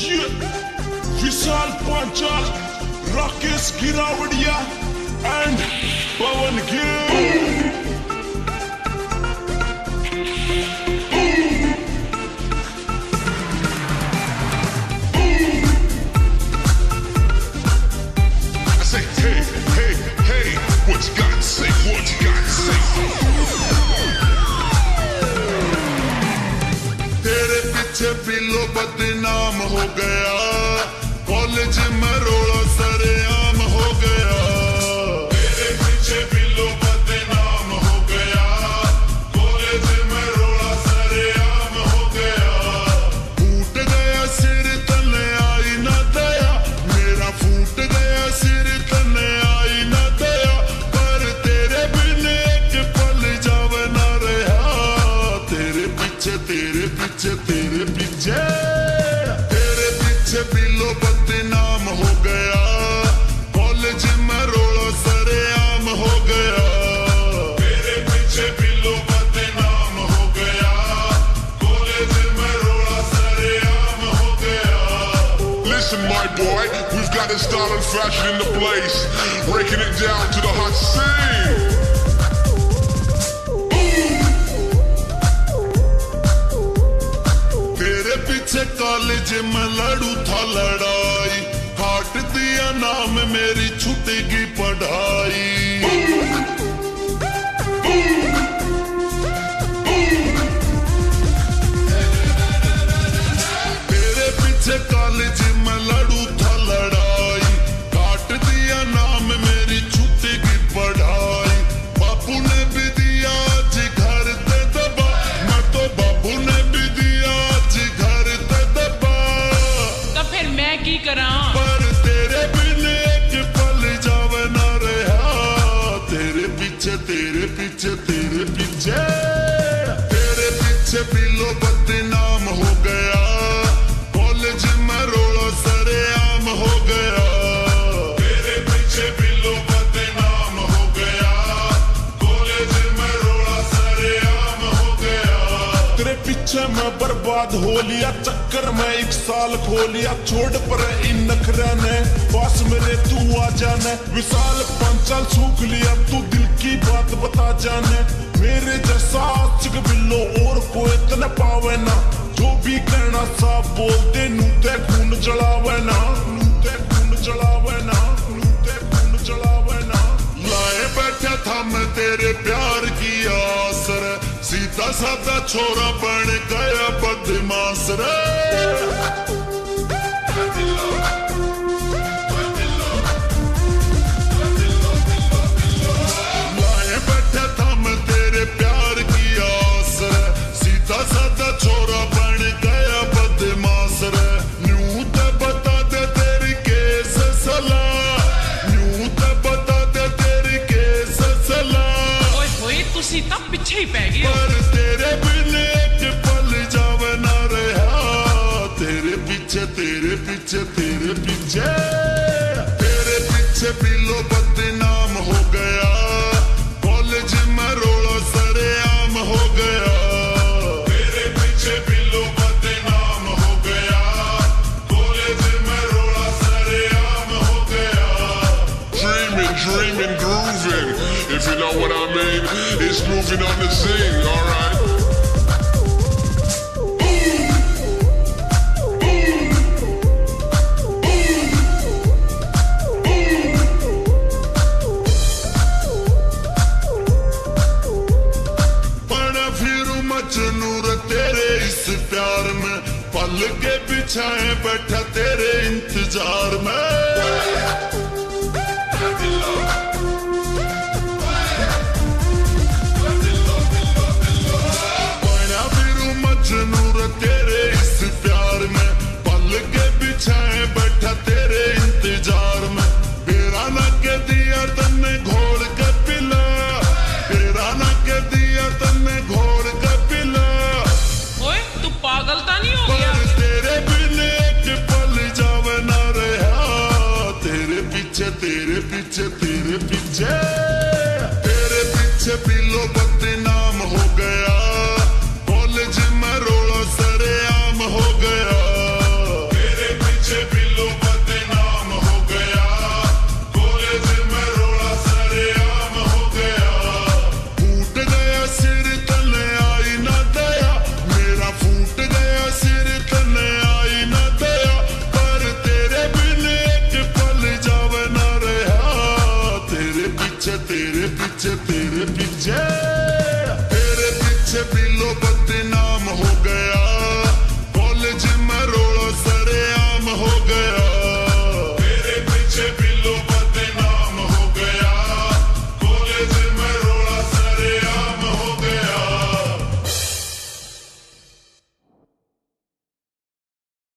Vishal Panchal, Rakesh Girawadiya and Pawan Gill. Say hey, hey, hey, what you got to say, what you got to say. तेरे पीछे pillow बदनाम हो गया, college में रोड़ा सरेआम हो गया। तेरे पीछे पिलो बदनाम हो गया, कॉलेज में रोड़ा सरेआम हो गया। फूट गया सिर तले आई ना दया, मेरा फूट गया सिर तले आई ना दया, पर तेरे बिन एक पल जावे ना रहा। तेरे पीछे तेरे पीछे तेरे पीछे तेरे पीछे पिलो बदनाम हो गया, कॉलेज में रोड़ा सरेआम हो गया। तेरे पीछे पिलो बदनाम हो गया, कॉलेज में रोड़ा सरेआम हो गया। Listen my boy, we've got a style and fashion in the place, breaking it down to the hot scene. तेरे पीछे कॉलेज में लड़ू था लड़ाई, हाट दिया नाम मेरी छूटेगी पढ़ाई। तेरे पीछे कॉलेज में लड़ू था लड़ाई, काट दिया नाम मेरी छूटेगी पढ़ाई। बापू ने भी दिया आज घर ते दबा, मैं तो बापू ने भी दिया आज घर ते दबा। तो फिर मैं की करा? पर तेरे बिन एक पल जावे ना रहा। तेरे पीछे तेरे पीछे तेरे पीछे तेरे पीछे पिलो बदनाम हो गया, कॉलेज में रोड़ा सरेआम हो गया। तेरे पीछे पिलो बदनाम हो गया, कॉलेज में रोड़ा सरेआम हो गया। तेरे पीछे मैं बर्बाद हो लिया, चक्कर में 1 साल खो लिया। छोड़ पर इन नखरा ने, पास मेरे तू आ जाने। विशाल पांचाल सूख लिया, तू दिल की बात बता जाने। मेरे जैसा आशिक बिल्लो और कोई तने पावे ना, जो भी कहना साफ बोलते नूते खून जलावे ना, नूते खून जलावे ना, नूते खून जलावे ना। लाए बैठा था मैं तेरे प्यार की आस रे, सीधा साधा छोरा बन गया बदमाश रे। लाए बैठा था मैं तेरे प्यार की आस रे, सीधा साधा छोरा बन गया बदमाश रे। न्यू ते बता दे तेरी केस सलाह, न्यू ते बता दे तेरी केस सलाह। ओए होए तुसी तां पिछे ही पै गए हो। पर तेरे बिन एक पल जावे ना रहा। तेरे पीछे तेरे पीछे तेरे पीछे तेरे पीछे पिलो बदनाम हो गया, कॉलेज में रोड़ा सरेआम हो गया। तेरे पीछे पिलो बदनाम हो गया, कॉलेज में रोड़ा सरेआम हो गया। Dreaming, dreaming, grooving, if you know what I mean. It's moving on the scene, alright. पड़ा फिरू मजनू रे तेरे इस प्यार में, पल के बिछाए बैठा तेरे इंतजार में। पड़ा फिरू मजनू रे तेरे इस प्यार में, पल के बिछाए बैठा तेरे इंतजार में। बेरा ना के दिया तन्ने घोड़ के पिला, बेरा ना के दिया तन्ने घोड़ के पिला। ओए तू पागल ता नहीं हो गया? पर तेरे बिन एक पल जावे ना रहा। तेरे पीछे तेरे पीछे तेरे पीछे तेरे पीछे पिलो बदनाम हो गया, कॉलेज में रोड़ा सरेआम हो गया। तेरे तेरे पीछे तेरे पीछे